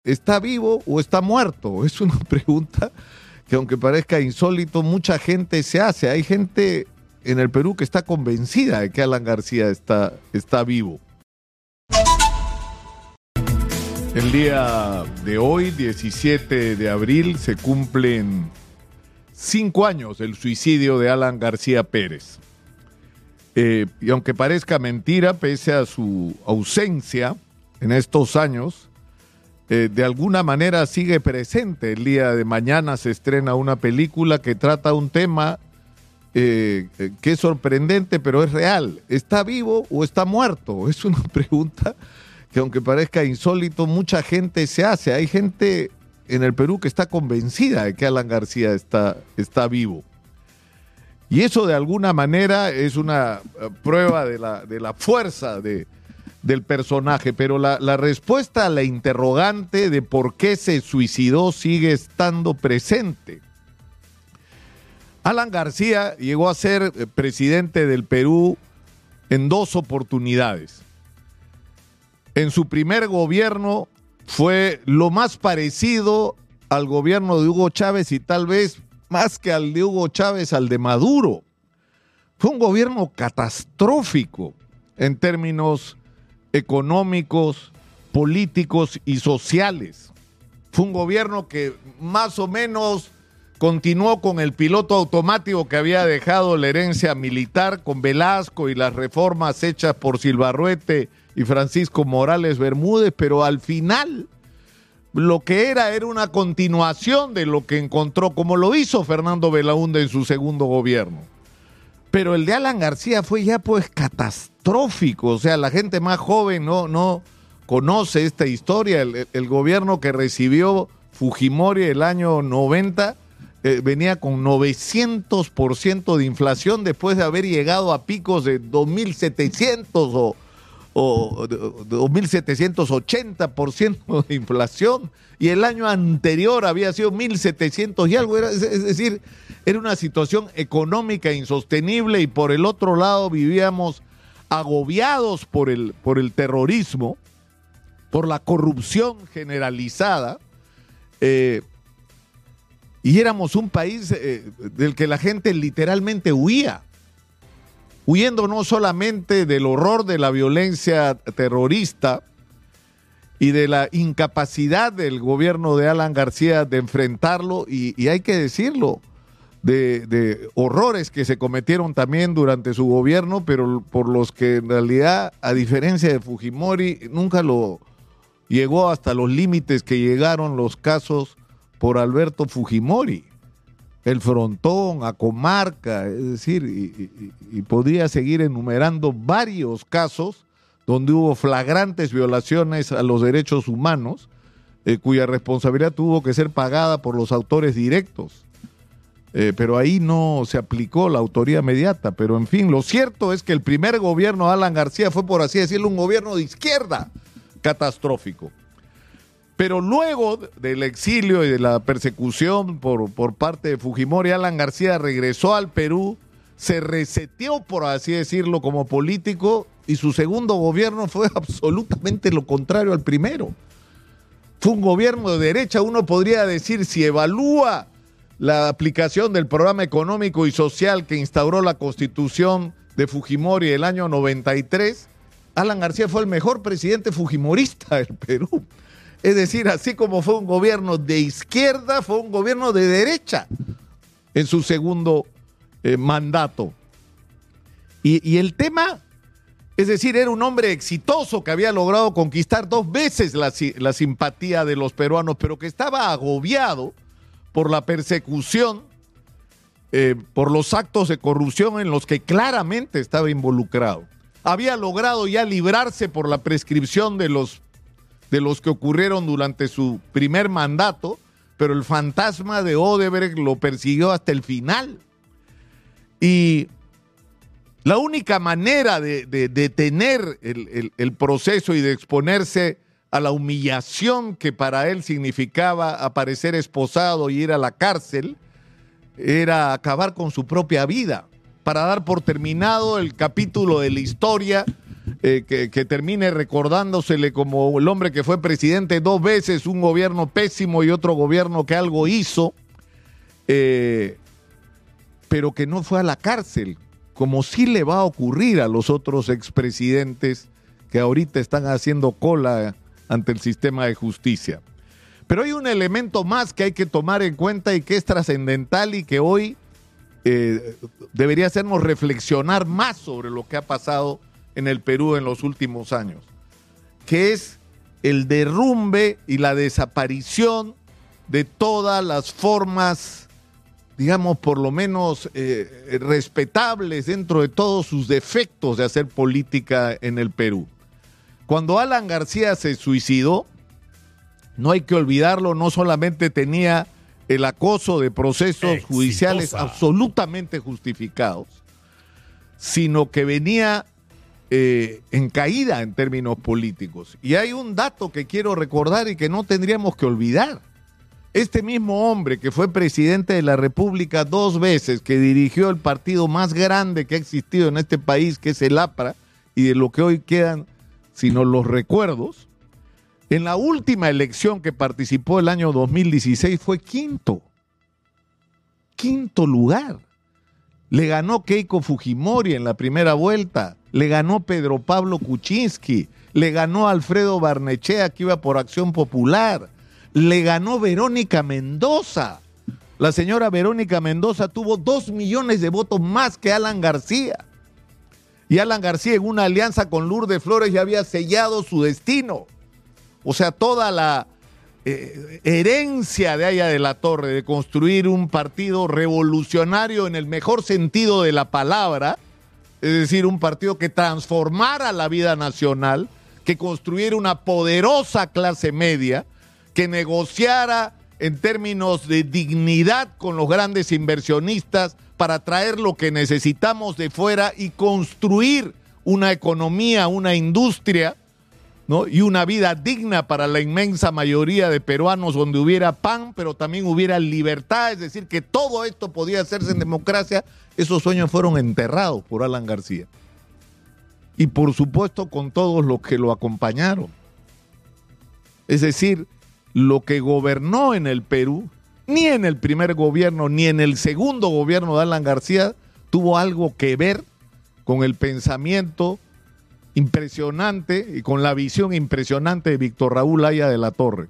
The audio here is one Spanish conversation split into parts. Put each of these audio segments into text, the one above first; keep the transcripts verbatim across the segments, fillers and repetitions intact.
¿está vivo o está muerto? Es una pregunta que, aunque parezca insólito, mucha gente se hace. Hay gente en el Perú que está convencida de que Alan García está, está vivo. El día de hoy, diecisiete de abril, se cumplen cinco años del suicidio de Alan García Pérez. Eh, y aunque parezca mentira, pese a su ausencia en estos años, eh, de alguna manera sigue presente. El día de mañana se estrena una película que trata un tema eh, que es sorprendente, pero es real. ¿Está vivo o está muerto? Es una pregunta que, aunque parezca insólito, mucha gente se hace. Hay gente en el Perú que está convencida de que Alan García está, está vivo. Y eso, de alguna manera, es una prueba de la, de la fuerza de, del personaje. Pero la, la respuesta a la interrogante de por qué se suicidó sigue estando presente. Alan García llegó a ser presidente del Perú en dos oportunidades. En su primer gobierno fue lo más parecido al gobierno de Hugo Chávez, y tal vez más que al de Hugo Chávez, al de Maduro. Fue un gobierno catastrófico en términos económicos, políticos y sociales. Fue un gobierno que más o menos continuó con el piloto automático que había dejado la herencia militar con Velasco y las reformas hechas por Silvarruete y Francisco Morales Bermúdez, pero al final lo que era era una continuación de lo que encontró, como lo hizo Fernando Belaúnde en su segundo gobierno. Pero el de Alan García fue ya pues catastrófico. O sea, la gente más joven no, no conoce esta historia. El, el gobierno que recibió Fujimori el año noventa eh, venía con novecientos por ciento de inflación después de haber llegado a picos de dos mil setecientos o o dos mil setecientos ochenta por ciento de inflación, y el año anterior había sido mil setecientos y algo. Era, es, es decir, era una situación económica insostenible, y por el otro lado vivíamos agobiados por el, por el terrorismo, por la corrupción generalizada, eh, y éramos un país eh, del que la gente literalmente huía. Huyendo no solamente del horror de la violencia terrorista y de la incapacidad del gobierno de Alan García de enfrentarlo, y, y hay que decirlo, de, de horrores que se cometieron también durante su gobierno, pero por los que en realidad, a diferencia de Fujimori, nunca lo llegó hasta los límites que llegaron los casos por Alberto Fujimori. El Frontón, Acomarca, es decir, y, y, y podría seguir enumerando varios casos donde hubo flagrantes violaciones a los derechos humanos, eh, cuya responsabilidad tuvo que ser pagada por los autores directos. Eh, pero ahí no se aplicó la autoría inmediata. Pero en fin, lo cierto es que el primer gobierno de Alan García fue, por así decirlo, un gobierno de izquierda catastrófico. Pero luego del exilio y de la persecución por, por parte de Fujimori, Alan García regresó al Perú, se reseteó, por así decirlo, como político, y su segundo gobierno fue absolutamente lo contrario al primero. Fue un gobierno de derecha. Uno podría decir, si evalúa la aplicación del programa económico y social que instauró la Constitución de Fujimori el año noventa y tres, Alan García fue el mejor presidente fujimorista del Perú. Es decir, así como fue un gobierno de izquierda, fue un gobierno de derecha en su segundo eh, mandato. Y, y el tema, es decir, era un hombre exitoso que había logrado conquistar dos veces la, la simpatía de los peruanos, pero que estaba agobiado por la persecución, eh, por los actos de corrupción en los que claramente estaba involucrado. Había logrado ya librarse por la prescripción de los de los que ocurrieron durante su primer mandato, pero el fantasma de Odebrecht lo persiguió hasta el final. Y la única manera de, de detener el, el, el proceso y de exponerse a la humillación que para él significaba aparecer esposado y ir a la cárcel era acabar con su propia vida, para dar por terminado el capítulo de la historia eh, que, que termine recordándosele como el hombre que fue presidente dos veces, un gobierno pésimo y otro gobierno que algo hizo, eh, pero que no fue a la cárcel, como sí le va a ocurrir a los otros expresidentes que ahorita están haciendo cola ante el sistema de justicia. Pero hay un elemento más que hay que tomar en cuenta y que es trascendental y que hoy eh, debería hacernos reflexionar más sobre lo que ha pasado en el Perú en los últimos años, que es el derrumbe y la desaparición de todas las formas, digamos, por lo menos eh, respetables dentro de todos sus defectos de hacer política en el Perú. Cuando Alan García se suicidó, no hay que olvidarlo, no solamente tenía el acoso de procesos Exitosa. judiciales absolutamente justificados, sino que venía eh, en caída en términos políticos. Y hay un dato que quiero recordar y que no tendríamos que olvidar. Este mismo hombre que fue presidente de la República dos veces, que dirigió el partido más grande que ha existido en este país, que es el APRA, y de lo que hoy quedan sino los recuerdos, en la última elección que participó el año dos mil dieciséis fue quinto. Quinto lugar. Le ganó Keiko Fujimori en la primera vuelta, le ganó Pedro Pablo Kuczynski, le ganó Alfredo Barnechea, que iba por Acción Popular, le ganó Verónica Mendoza. La señora Verónica Mendoza tuvo dos millones de votos más que Alan García. Y Alan García, en una alianza con Lourdes Flores, ya había sellado su destino. O sea, toda la eh, herencia de Aya de la Torre de construir un partido revolucionario en el mejor sentido de la palabra, es decir, un partido que transformara la vida nacional, que construyera una poderosa clase media, que negociara en términos de dignidad con los grandes inversionistas para traer lo que necesitamos de fuera y construir una economía, una industria, ¿no? Y una vida digna para la inmensa mayoría de peruanos, donde hubiera pan, pero también hubiera libertad, es decir, que todo esto podía hacerse en democracia. Esos sueños fueron enterrados por Alan García. Y por supuesto con todos los que lo acompañaron. Es decir, lo que gobernó en el Perú, ni en el primer gobierno, ni en el segundo gobierno de Alan García, tuvo algo que ver con el pensamiento impresionante y con la visión impresionante de Víctor Raúl Aya de la Torre.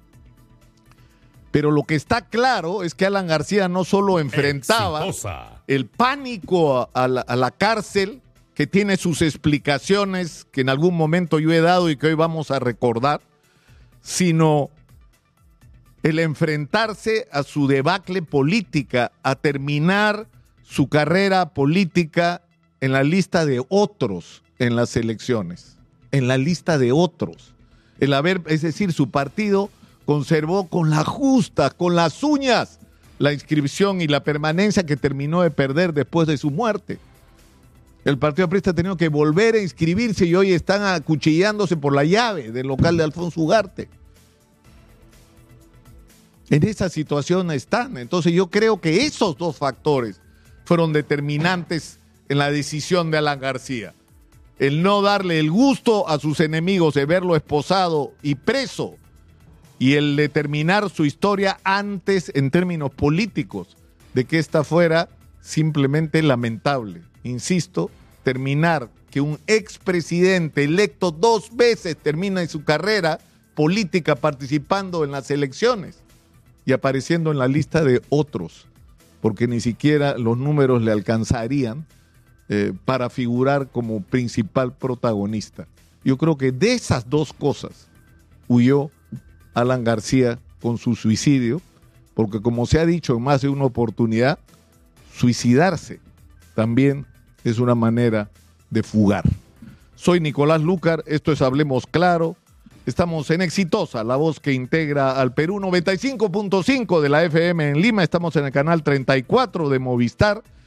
Pero lo que está claro es que Alan García no solo enfrentaba Exitosa. el pánico a la, a la cárcel, que tiene sus explicaciones que en algún momento yo he dado y que hoy vamos a recordar, sino el enfrentarse a su debacle política, a terminar su carrera política en la lista de otros en las elecciones, en la lista de otros. El haber, es decir, su partido conservó con la justa, con las uñas, la inscripción y la permanencia que terminó de perder después de su muerte. El Partido Aprista ha tenido que volver a inscribirse y hoy están acuchillándose por la llave del local de Alfonso Ugarte. En esa situación están. Entonces yo creo que esos dos factores fueron determinantes en la decisión de Alan García. El no darle el gusto a sus enemigos de verlo esposado y preso, y el determinar su historia antes en términos políticos de que esta fuera simplemente lamentable. Insisto, terminar que un expresidente electo dos veces termina en su carrera política participando en las elecciones y apareciendo en la lista de otros, porque ni siquiera los números le alcanzarían eh, para figurar como principal protagonista. Yo creo que de esas dos cosas huyó Alan García con su suicidio, porque como se ha dicho en más de una oportunidad, suicidarse también es una manera de fugar. Soy Nicolás Lucar, esto es Hablemos Claro. Estamos en Exitosa, la voz que integra al Perú, noventa y cinco punto cinco de la F M en Lima. Estamos en el canal treinta y cuatro de Movistar